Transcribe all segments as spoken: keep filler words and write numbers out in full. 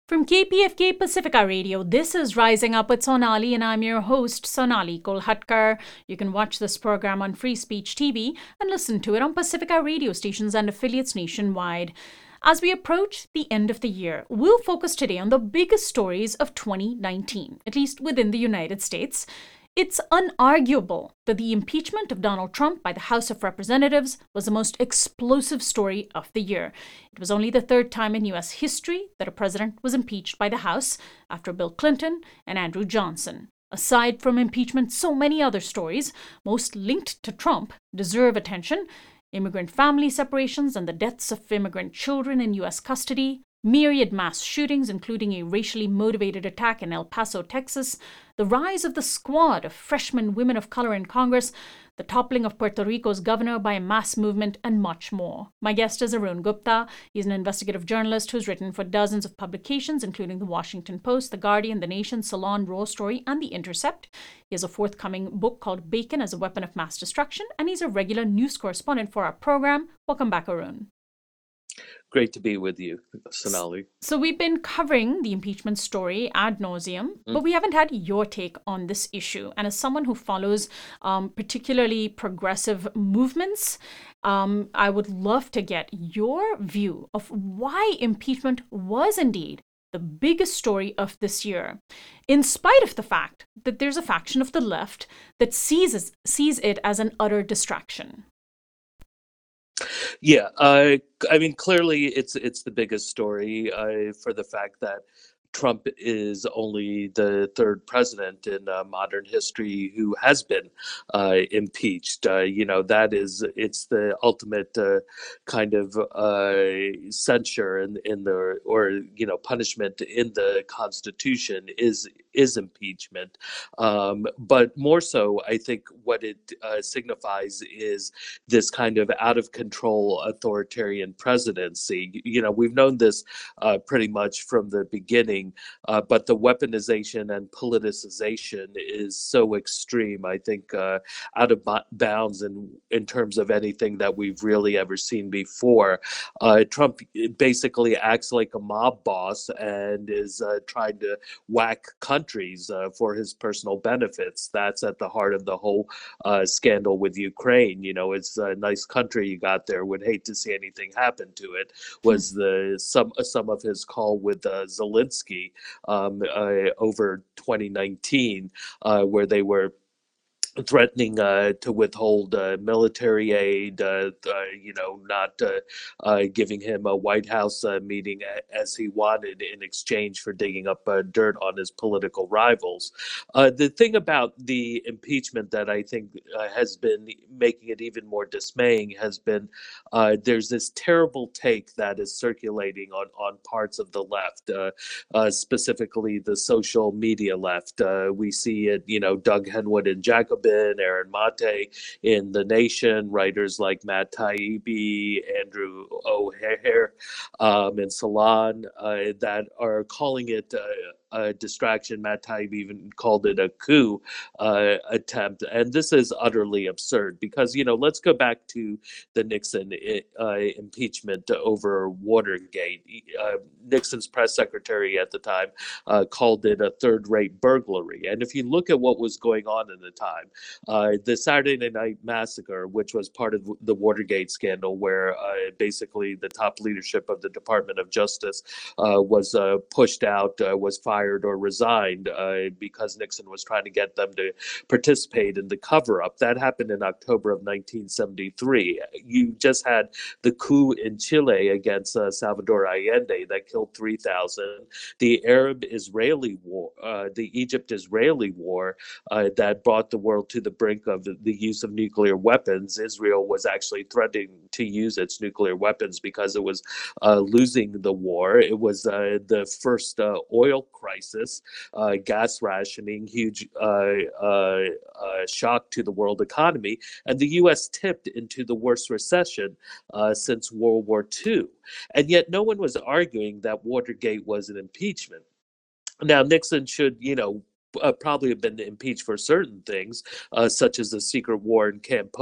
From K P F K Pacifica Radio, this is Rising Up with Sonali, and I'm your host, Sonali Kolhatkar. You can watch this program on Free Speech T V and listen to it on Pacifica radio stations and affiliates nationwide. As we approach the end of the year, we'll focus today on the biggest stories of twenty nineteen, at least within the United States. It's unarguable that the impeachment of Donald Trump by the House of Representatives was the most explosive story of the year. It was only the third time in U S history that a president was impeached by the House, after Bill Clinton and Andrew Johnson. Aside from impeachment, so many other stories, most linked to Trump, deserve attention. Immigrant family separations and the deaths of immigrant children in U S custody, myriad mass shootings, including a racially motivated attack in El Paso, Texas, the rise of the squad of freshman women of color in Congress, the toppling of Puerto Rico's governor by a mass movement, and much more. My guest is Arun Gupta. He's an investigative journalist who's written for dozens of publications, including The Washington Post, The Guardian, The Nation, Salon, Raw Story, and The Intercept. He has a forthcoming book called Bacon as a Weapon of Mass Destruction, and he's a regular news correspondent for our program. Welcome back, Arun. Great to be with you, Sonali. So we've been covering the impeachment story ad nauseum, mm. but we haven't had your take on this issue. And as someone who follows um, particularly progressive movements, um, I would love to get your view of why impeachment was indeed the biggest story of this year, in spite of the fact that there's a faction of the left that sees, sees it as an utter distraction. Yeah, uh, I mean, clearly it's it's the biggest story uh, for the fact that Trump is only the third president in uh, modern history who has been uh, impeached. Uh, you know, that is, it's the ultimate uh, kind of uh, censure in, in the, or, you know, punishment in the Constitution is is impeachment. Um, but more so, I think what it uh, signifies is this kind of out of control authoritarian presidency. You know, we've known this uh, pretty much from the beginning, uh, but the weaponization and politicization is so extreme, I think, uh, out of bounds in, in terms of anything that we've really ever seen before. Uh, Trump basically acts like a mob boss and is uh, trying to whack countries uh, for his personal benefits. That's at the heart of the whole uh, scandal with Ukraine. You know, it's a nice country you got there. Would hate to see anything happen to it. Was the some some of his call with uh, Zelensky um, uh, over twenty nineteen, uh, where they were threatening uh, to withhold uh, military aid, uh, uh, you know, not uh, uh, giving him a White House uh, meeting as he wanted in exchange for digging up uh, dirt on his political rivals. Uh, the thing about the impeachment that I think uh, has been making it even more dismaying has been uh, there's this terrible take that is circulating on, on parts of the left, uh, uh, specifically the social media left. Uh, we see it, you know, Doug Henwood and Jacobin, Aaron Mate in The Nation, writers like Matt Taibbi, Andrew O'Hare, um, and Salon uh, that are calling it uh, a distraction. Matt Taibbi even called it a coup uh, attempt. And this is utterly absurd because, you know, let's go back to the Nixon uh, impeachment over Watergate. Uh, Nixon's press secretary at the time uh, called it a third-rate burglary. And if you look at what was going on at the time, uh, the Saturday Night Massacre, which was part of the Watergate scandal, where uh, basically the top leadership of the Department of Justice uh, was uh, pushed out, uh, was fired or resigned uh, because Nixon was trying to get them to participate in the cover-up. That happened in October of nineteen seventy-three. You just had the coup in Chile against uh, Salvador Allende that killed three thousand. The Arab-Israeli war, uh, the Egypt-Israeli war uh, that brought the world to the brink of the, the use of nuclear weapons. Israel was actually threatening to use its nuclear weapons because it was uh, losing the war. It was uh, the first uh, oil crisis, uh, gas rationing, huge uh, uh, uh, shock to the world economy, and the U S tipped into the worst recession uh, since World War Two. And yet no one was arguing that Watergate was an impeachment. Now, Nixon should, you know, uh, probably have been impeached for certain things, uh, such as the secret war in Campo-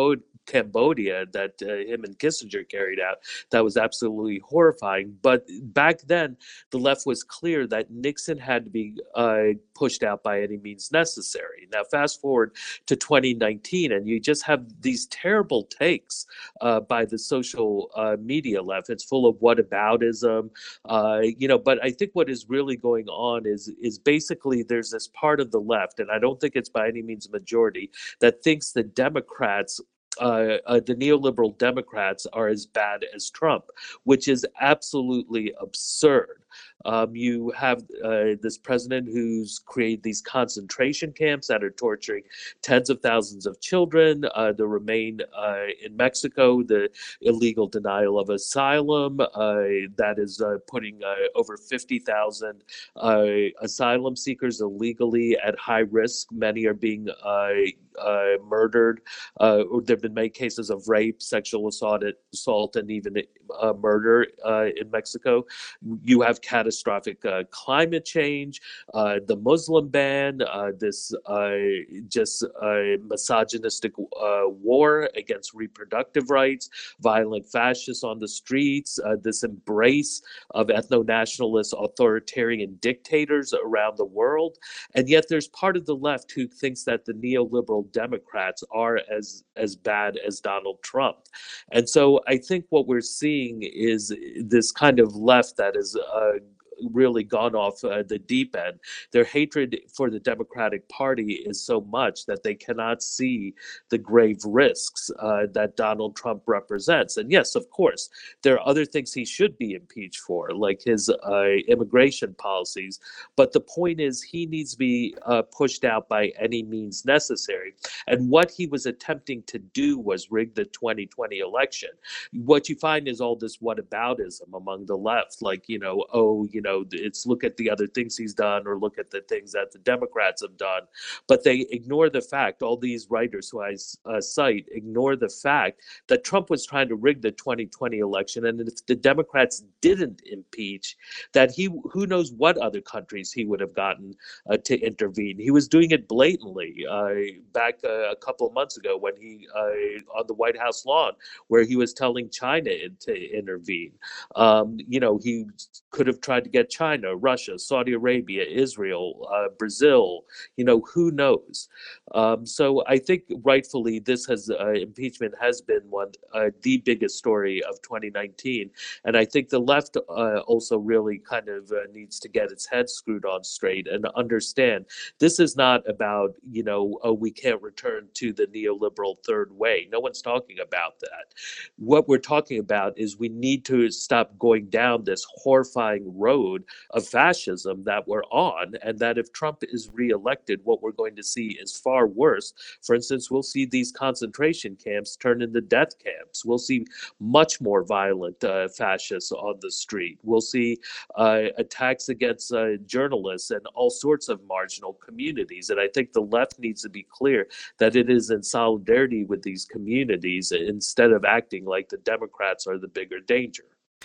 Cambodia that uh, him and Kissinger carried out. That was absolutely horrifying. But back then, the left was clear that Nixon had to be uh, pushed out by any means necessary. Now, fast forward to twenty nineteen, and you just have these terrible takes uh, by the social uh, media left. It's full of whataboutism, uh, you know. But I think what is really going on is is basically there's this part of the left, and I don't think it's by any means a majority, that thinks the Democrats. Uh, uh, the neoliberal Democrats are as bad as Trump, which is absolutely absurd. Um, you have uh, this president who's created these concentration camps that are torturing tens of thousands of children. Uh, the Remain uh, in Mexico, the illegal denial of asylum, uh, that is uh, putting uh, over fifty thousand uh, asylum seekers illegally at high risk. Many are being uh, uh, murdered. Uh, there have been many cases of rape, sexual assault, assault and even uh, murder uh, in Mexico. You have catastrophic uh, climate change, uh, the Muslim ban, uh, this uh, just uh, misogynistic uh, war against reproductive rights, violent fascists on the streets, uh, this embrace of ethno-nationalist authoritarian dictators around the world. And yet there's part of the left who thinks that the neoliberal Democrats are as, as bad as Donald Trump. And so I think what we're seeing is this kind of left that is uh, really gone off uh, the deep end. Their hatred for the Democratic Party is so much that they cannot see the grave risks uh, that Donald Trump represents. And yes, of course, there are other things he should be impeached for, like his uh, immigration policies. But the point is, he needs to be uh, pushed out by any means necessary. And what he was attempting to do was rig the twenty twenty election. What you find is all this whataboutism among the left, like, you know, oh, you know, it's look at the other things he's done or look at the things that the Democrats have done. But they ignore the fact, all these writers who I uh, cite ignore the fact that Trump was trying to rig the twenty twenty election. And if the Democrats didn't impeach, that he, who knows what other countries he would have gotten uh, to intervene. He was doing it blatantly uh, back uh, a couple of months ago when he, uh, on the White House lawn, where he was telling China to intervene. Um, you know, he could have tried to get China, Russia, Saudi Arabia, Israel, uh, Brazil, you know, who knows? Um, so I think rightfully this has, uh, impeachment has been one, uh, the biggest story of twenty nineteen. And I think the left uh, also really kind of uh, needs to get its head screwed on straight and understand this is not about, you know, oh, we can't return to the neoliberal third way. No one's talking about that. What we're talking about is we need to stop going down this horrifying road of fascism that we're on, and that if Trump is reelected, what we're going to see is far worse. For instance, we'll see these concentration camps turn into death camps. We'll see much more violent uh, fascists on the street. We'll see uh, attacks against uh, journalists and all sorts of marginal communities. And I think the left needs to be clear that it is in solidarity with these communities instead of acting like the Democrats are the bigger danger.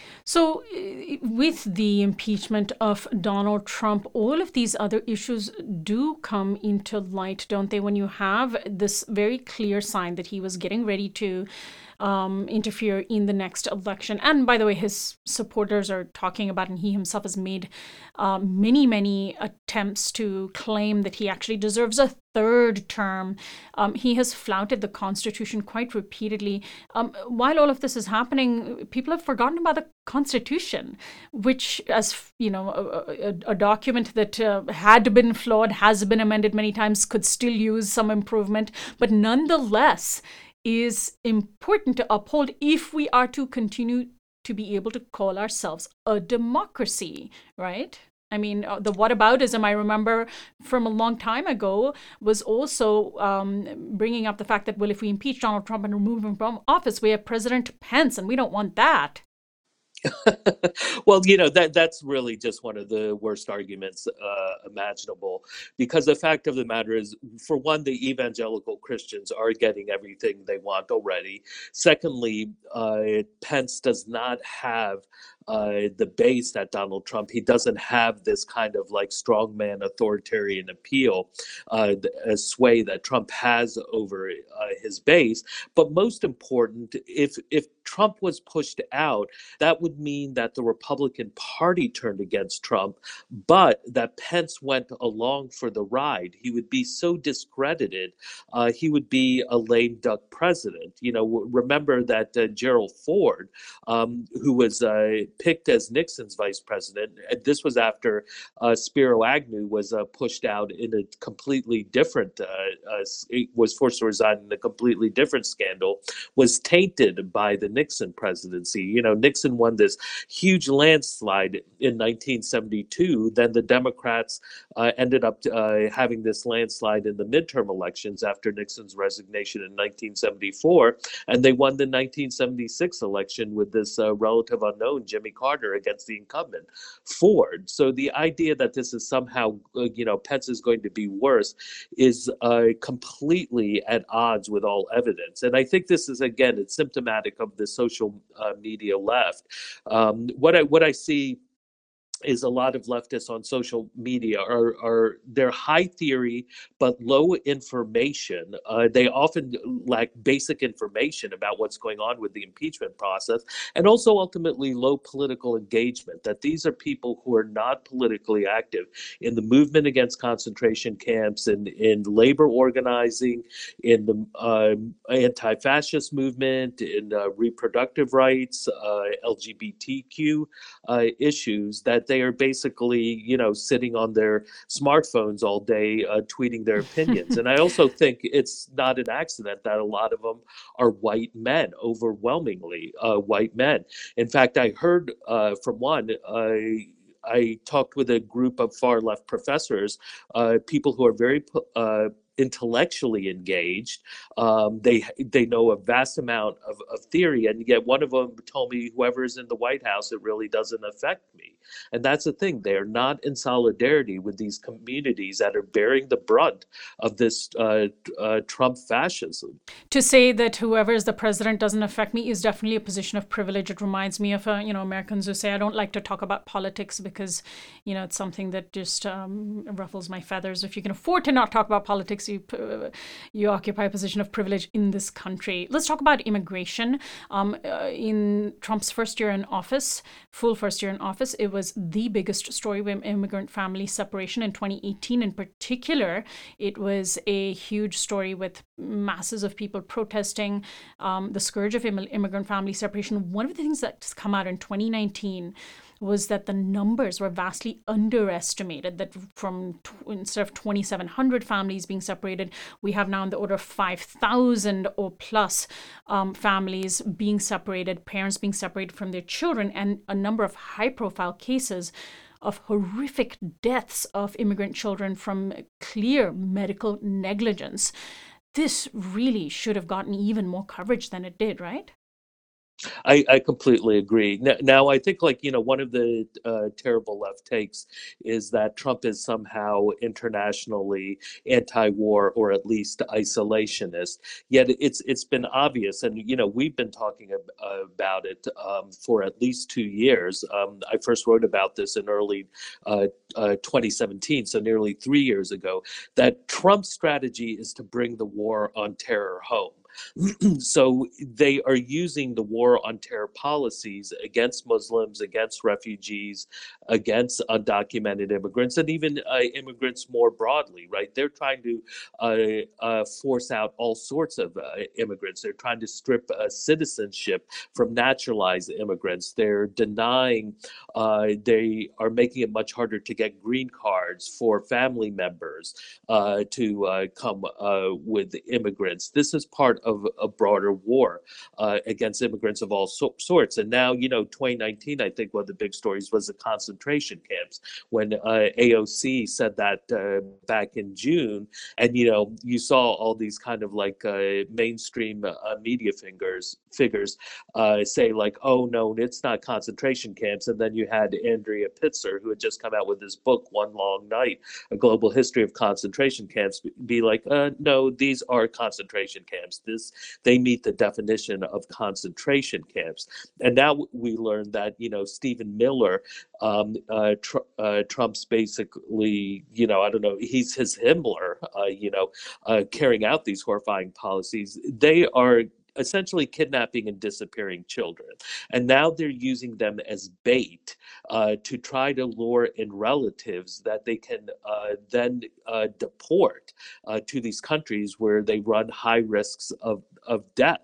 So, uh, with the impeachment of Donald Trump, all of these other issues do come into light, don't they? When you have this very clear sign that he was getting ready to um, interfere in the next election. And by the way, his supporters are talking about, and he himself has made uh, many, many attempts to claim that he actually deserves a third term. Um, he has flouted the Constitution quite repeatedly. Um, while all of this is happening, people have forgotten about the Constitution, which, as you know, a, a, a document that uh, had been flawed, has been amended many times, could still use some improvement, but nonetheless is important to uphold if we are to continue to be able to call ourselves a democracy, right? I mean, uh, the whataboutism, I remember from a long time ago, was also um, bringing up the fact that, well, if we impeach Donald Trump and remove him from office, we have President Pence, and we don't want that. Well, you know, that that's really just one of the worst arguments uh, imaginable, because the fact of the matter is, for one, the evangelical Christians are getting everything they want already. Secondly, uh, Pence does not have uh, the base that Donald Trump. He doesn't have this kind of like strongman authoritarian appeal, uh, a sway that Trump has over uh, his base. But most important, if if Trump was pushed out, that would mean that the Republican Party turned against Trump, but that Pence went along for the ride. He would be so discredited. Uh, he would be a lame duck president. You know, remember that uh, Gerald Ford, um, who was uh, picked as Nixon's vice president, and this was after uh, Spiro Agnew was uh, pushed out in a completely different, uh, uh, was forced to resign in a completely different scandal, was tainted by the Nixon presidency. You know, Nixon won this huge landslide in nineteen seventy-two. Then the Democrats uh, ended up uh, having this landslide in the midterm elections after Nixon's resignation in nineteen seventy-four. And they won the nineteen seventy-six election with this uh, relative unknown, Jimmy Carter, against the incumbent, Ford. So the idea that this is somehow, uh, you know, Pence is going to be worse is uh, completely at odds with all evidence. And I think this is, again, it's symptomatic of the social uh, media left. Um, what I what I see is a lot of leftists on social media are, are they're high theory but low information. Uh, they often lack basic information about what's going on with the impeachment process, and also ultimately low political engagement. That these are people who are not politically active in the movement against concentration camps, and in labor organizing, in the uh, anti-fascist movement, in uh, reproductive rights, uh, L G B T Q uh, issues, that they are basically, you know, sitting on their smartphones all day, uh, tweeting their opinions. And I also think it's not an accident that a lot of them are white men, overwhelmingly uh, white men. In fact, I heard uh, from one, I I talked with a group of far left professors, uh, people who are very uh, intellectually engaged. Um, they they know a vast amount of, of theory, and yet one of them told me, whoever's in the White House, it really doesn't affect me. And that's the thing. They're not in solidarity with these communities that are bearing the brunt of this uh, uh, Trump fascism. To say that whoever is the president doesn't affect me is definitely a position of privilege. It reminds me of, uh, you know, Americans who say, I don't like to talk about politics because, you know, it's something that just um, ruffles my feathers. If you can afford to not talk about politics, you, uh, you occupy a position of privilege in this country. Let's talk about immigration. Um, uh, in Trump's first year in office, full first year in office, it was the biggest story with immigrant family separation in twenty eighteen. In particular, it was a huge story with masses of people protesting um, the scourge of Im- immigrant family separation. One of the things that's come out in twenty nineteen was that the numbers were vastly underestimated, that from t- instead of twenty-seven hundred families being separated, we have now in the order of five thousand or plus um, families being separated, parents being separated from their children, and a number of high-profile cases of horrific deaths of immigrant children from clear medical negligence. This really should have gotten even more coverage than it did, right? I, I completely agree. Now, now, I think, like, you know, one of the uh, terrible left takes is that Trump is somehow internationally anti-war, or at least isolationist. Yet it's it's been obvious, and you know, we've been talking ab- about it um, for at least two years. Um, I first wrote about this in early uh, uh, twenty seventeen, so nearly three years ago. That Trump's strategy is to bring the war on terror home. So they are using the war on terror policies against Muslims, against refugees, against undocumented immigrants, and even uh, immigrants more broadly, right? They're trying to uh, uh, force out all sorts of uh, immigrants. They're trying to strip uh, citizenship from naturalized immigrants. They're denying, uh, they are making it much harder to get green cards for family members uh, to uh, come uh, with immigrants. This is part of a broader war uh, against immigrants of all so- sorts. And now, you know, twenty nineteen, I think one of the big stories was the concentration camps when uh, A O C said that uh, back in June. And, you know, you saw all these kind of like uh, mainstream uh, media fingers, figures uh, say like, oh, no, it's not concentration camps. And then you had Andrea Pitzer, who had just come out with this book, One Long Night, A Global History of Concentration Camps, be like, uh, no, these are concentration camps. This They meet the definition of concentration camps. And now we learned that, you know, Stephen Miller, um, uh, tr- uh, Trump's basically, you know, I don't know, he's his Himmler, uh, you know, uh, carrying out these horrifying policies. They are essentially kidnapping and disappearing children. And now they're using them as bait uh, to try to lure in relatives that they can uh, then uh, deport uh, to these countries where they run high risks of, of death.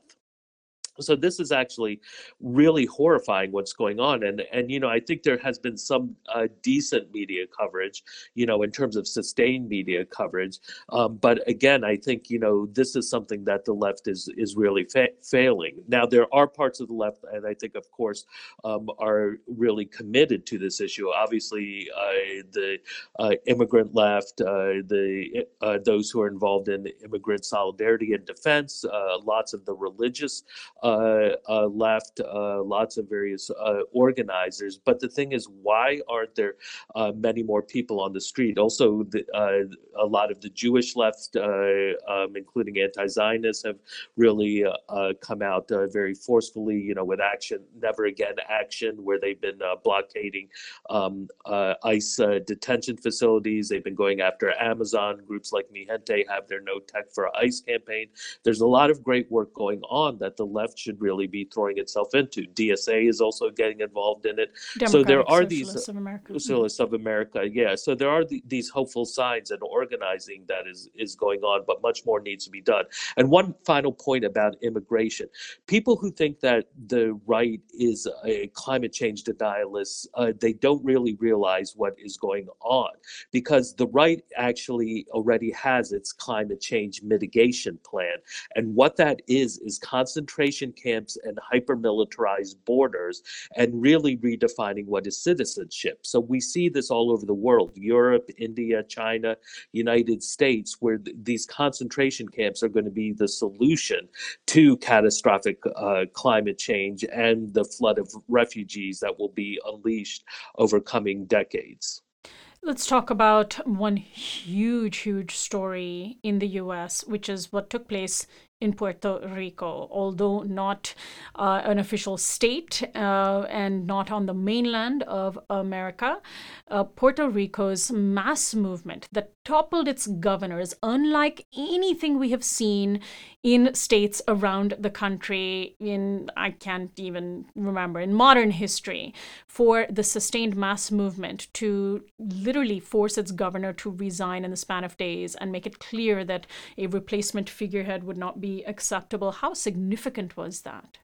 So this is actually really horrifying what's going on. And, and you know, I think there has been some uh, decent media coverage, you know, in terms of sustained media coverage. Um, but again, I think, you know, this is something that the left is is really fa- failing. Now, there are parts of the left, and I think, of course, um, are really committed to this issue. Obviously, uh, the uh, immigrant left, uh, the uh, those who are involved in immigrant solidarity and defense, uh, lots of the religious Uh, uh, left, uh, lots of various uh, organizers. But the thing is, why aren't there uh, many more people on the street? Also, the, uh, a lot of the Jewish left, uh, um, including anti-Zionists, have really uh, uh, come out uh, very forcefully, you know, with Action, Never Again Action, where they've been uh, blockading um, uh, ICE uh, detention facilities. They've been going after Amazon. Groups like Mi Gente have their No Tech for ICE campaign. There's a lot of great work going on that the left should really be throwing itself into. D S A is also getting involved in it. So there Democratic are these Socialists of America. Mhm. Socialists of America, yeah. So there are the, these hopeful signs and organizing that is is going on, but much more needs to be done. And one final point about immigration: people who think that the right is a climate change denialist, uh, they don't really realize what is going on, because the right actually already has its climate change mitigation plan, and what that is is concentration camps and hyper-militarized borders, and really redefining what is citizenship. So we see this all over the world: Europe, India, China, United States, where th- these concentration camps are going to be the solution to catastrophic uh, climate change and the flood of refugees that will be unleashed over coming decades. Let's talk about one huge, huge story in the U S, which is what took place in Puerto Rico. Although not uh, an official state uh, and not on the mainland of America, uh, Puerto Rico's mass movement that toppled its governors, unlike anything we have seen in states around the country in, I can't even remember, in modern history, for the sustained mass movement to literally force its governor to resign in the span of days and make it clear that a replacement figurehead would not be acceptable. How significant was that?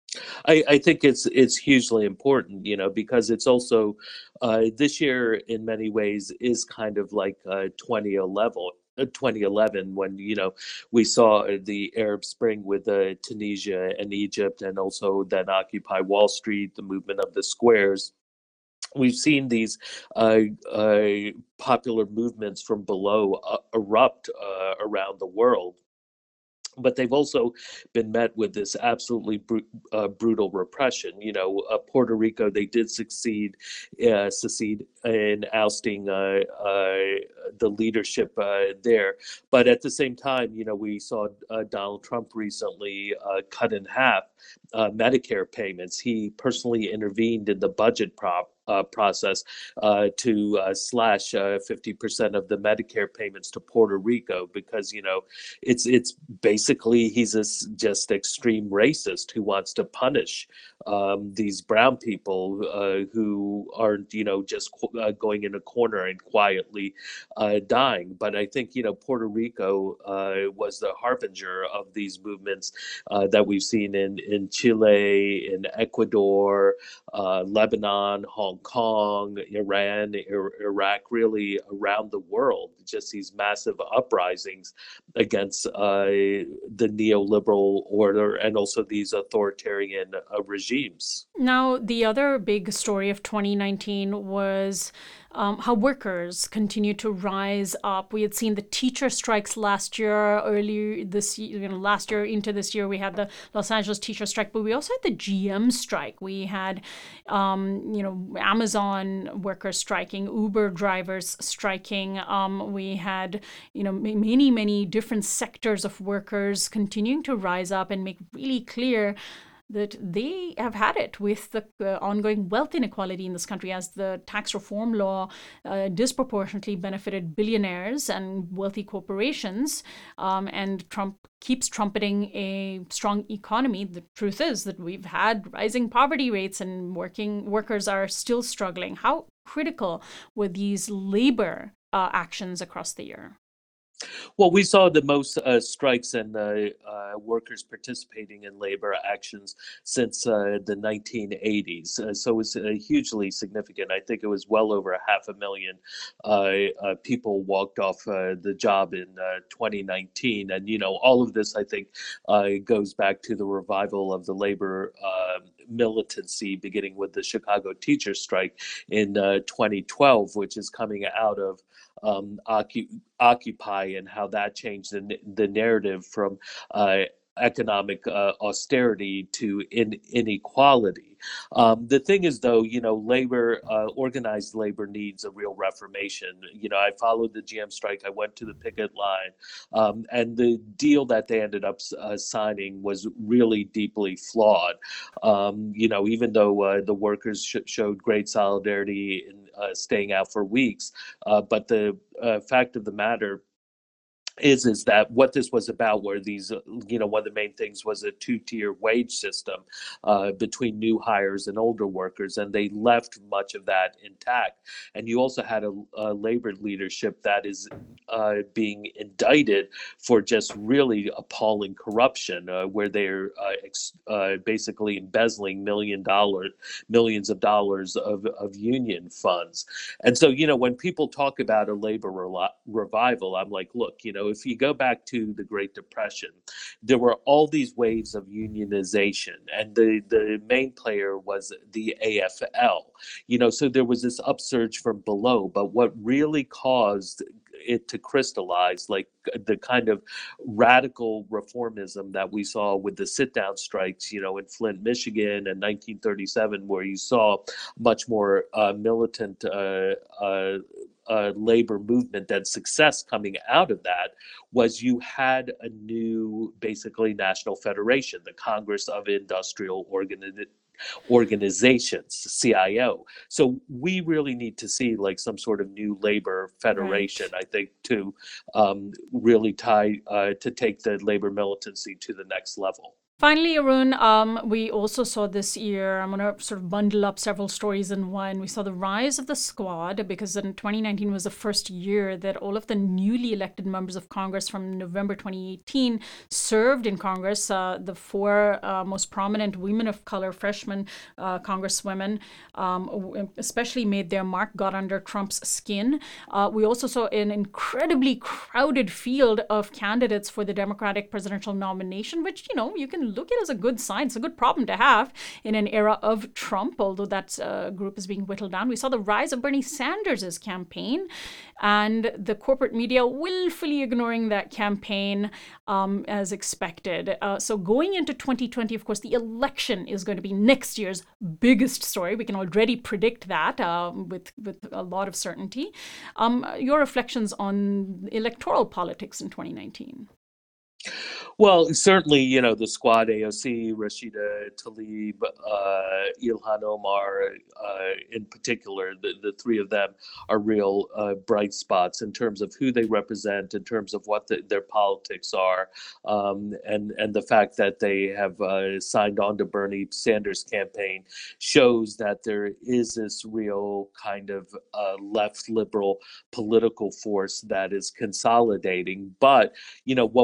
I, I think it's it's hugely important, you know, because it's also uh, this year in many ways is kind of like uh, twenty eleven. uh, twenty eleven, when you know we saw uh, the Arab Spring with uh, Tunisia and Egypt, and also then Occupy Wall Street, the movement of the squares. We've seen these uh, uh, popular movements from below uh, erupt uh, around the world, but they've also been met with this absolutely bru- uh, brutal repression. You know, uh, Puerto Rico, they did succeed, uh, succeed in ousting uh, uh, the leadership uh, there, but at the same time, you know, we saw uh, Donald Trump recently uh, cut in half uh, Medicare payments. He personally intervened in the budget prop. Uh, process uh, to uh, slash uh, fifty percent of the Medicare payments to Puerto Rico, because you know it's it's basically he's a s- just extreme racist who wants to punish um, these brown people uh, who aren't, you know, just qu- uh, going in a corner and quietly uh, dying. But I think, you know, Puerto Rico uh, was the harbinger of these movements uh, that we've seen in in Chile, in Ecuador, uh, Lebanon, Hong Kong, Iran, Ir- Iraq, really around the world, just these massive uprisings against uh, the neoliberal order and also these authoritarian uh, regimes. Now, the other big story of twenty nineteen was um, how workers continue to rise up. We had seen the teacher strikes last year, earlier this year, you know, last year into this year, we had the Los Angeles teacher strike, but we also had the G M strike. We had, um, you know, Amazon workers striking, Uber drivers striking. Um, we had, you know, many, many different sectors of workers continuing to rise up and make really clear that they have had it with the uh, ongoing wealth inequality in this country, as the tax reform law uh, disproportionately benefited billionaires and wealthy corporations. Um, and Trump keeps trumpeting a strong economy. The truth is that we've had rising poverty rates and working workers are still struggling. How critical were these labor uh, actions across the year? Well, we saw the most uh, strikes and uh, uh, workers participating in labor actions since uh, the nineteen eighties. Uh, so it's uh, hugely significant. I think it was well over a half a million uh, uh, people walked off uh, the job in uh, twenty nineteen. And, you know, all of this, I think, uh, goes back to the revival of the labor uh, militancy, beginning with the Chicago teacher strike in uh, twenty twelve, which is coming out of um, Occupy and how that changed the, the narrative from uh, economic uh, austerity to in, inequality. Um, the thing is, though, you know, labor, uh, organized labor needs a real reformation. You know, I followed the G M strike. I went to the picket line, um, and the deal that they ended up uh, signing was really deeply flawed. Um, you know, even though uh, the workers sh- showed great solidarity in uh, staying out for weeks, uh, but the uh, fact of the matter is is that what this was about were these uh, you know one of the main things was a two-tier wage system uh, between new hires and older workers, and they left much of that intact. And you also had a, a labor leadership that is uh, being indicted for just really appalling corruption, uh, where they're uh, ex- uh, basically embezzling million dollar millions of dollars of, of union funds. And so, you know, when people talk about a labor re- revival, I'm like, look, you know, if you go back to the Great Depression, there were all these waves of unionization, and the, the main player was the A F L. You know, so there was this upsurge from below, but what really caused it to crystallize, like the kind of radical reformism that we saw with the sit down strikes, you know, in Flint, Michigan in nineteen thirty-seven, where you saw much more uh, militant uh, uh, uh, labor movement and success coming out of that, was you had a new, basically, national federation, the Congress of Industrial Organi- Organizations, C I O. So we really need to see like some sort of new labor federation, Right. I think, to um, really tie uh, to take the labor militancy to the next level. Finally, Arun, um, we also saw this year, I'm going to sort of bundle up several stories in one. We saw the rise of the squad, because in twenty nineteen was the first year that all of the newly elected members of Congress from November twenty eighteen served in Congress. Uh, the four uh, most prominent women of color, freshman uh, congresswomen, um, especially made their mark, got under Trump's skin. Uh, we also saw an incredibly crowded field of candidates for the Democratic presidential nomination, which, you know, you can look at as a good sign. It's a good problem to have in an era of Trump, although that uh, group is being whittled down. We saw the rise of Bernie Sanders' campaign, and the corporate media willfully ignoring that campaign um, as expected. Uh, so going into twenty twenty, of course, the election is going to be next year's biggest story. We can already predict that uh, with, with a lot of certainty. Um, your reflections on electoral politics in twenty nineteen? Well, certainly, you know, the squad, A O C, Rashida Tlaib, uh, Ilhan Omar, uh, in particular, the, the three of them are real uh, bright spots in terms of who they represent, in terms of what the, their politics are, um, and, and the fact that they have uh, signed on to Bernie Sanders' campaign shows that there is this real kind of uh, left liberal political force that is consolidating. But, you know, what we see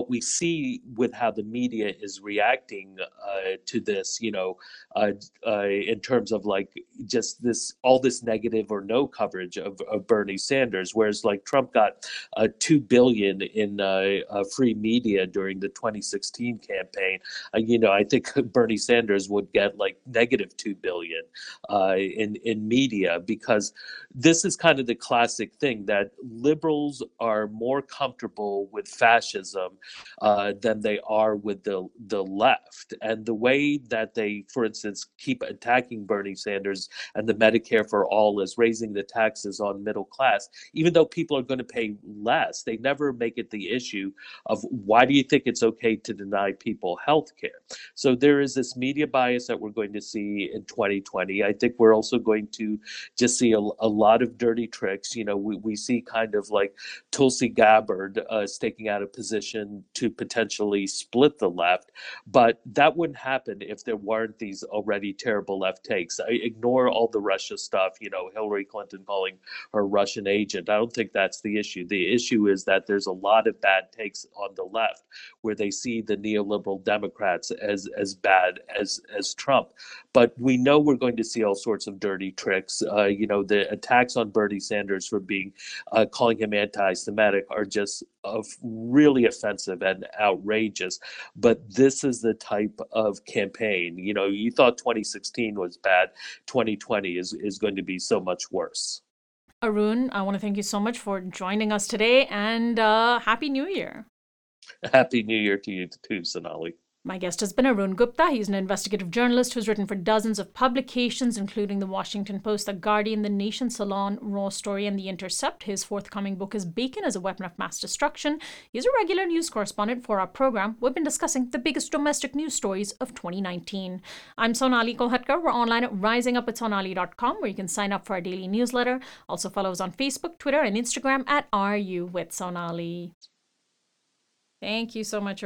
see with how the media is reacting uh, to this, you know, uh, uh, in terms of like just this, all this negative or no coverage of, of Bernie Sanders, whereas like Trump got uh, two billion in uh, uh, free media during the twenty sixteen campaign. Uh, you know, I think Bernie Sanders would get like negative two billion uh, in in media, because this is kind of the classic thing that liberals are more comfortable with fascism uh, than they are with the the left. And the way that they, for instance, keep attacking Bernie Sanders and the Medicare for All is raising the taxes on middle class, even though people are going to pay less. They never make it the issue of why do you think it's okay to deny people health care? So there is this media bias that we're going to see in twenty twenty. I think we're also going to just see a, a lot of dirty tricks. You know, we, we see kind of like Tulsi Gabbard uh, staking out a position to potentially split the left, but that wouldn't happen if there weren't these already terrible left takes. I ignore all the Russia stuff, you know, Hillary Clinton calling her a Russian agent. I don't think that's the issue. The issue is that there's a lot of bad takes on the left where they see the neoliberal Democrats as as bad as as Trump. But we know we're going to see all sorts of dirty tricks. Uh, you know, the attacks on Bernie Sanders for being uh, calling him anti-Semitic are just uh, really offensive and outrageous. But this is the type of campaign. You know, you thought twenty sixteen was bad. twenty twenty is is going to be so much worse. Arun, I want to thank you so much for joining us today, and uh, Happy New Year. Happy New Year to you too, Sonali. My guest has been Arun Gupta. He's an investigative journalist who's written for dozens of publications, including The Washington Post, The Guardian, The Nation, Salon, Raw Story, and The Intercept. His forthcoming book is Bacon as a Weapon of Mass Destruction. He's a regular news correspondent for our program. We've been discussing the biggest domestic news stories of twenty nineteen. I'm Sonali Kolhatkar. We're online at rising up with sonali dot com, where you can sign up for our daily newsletter. Also follow us on Facebook, Twitter, and Instagram at Are You With Sonali. Thank you so much,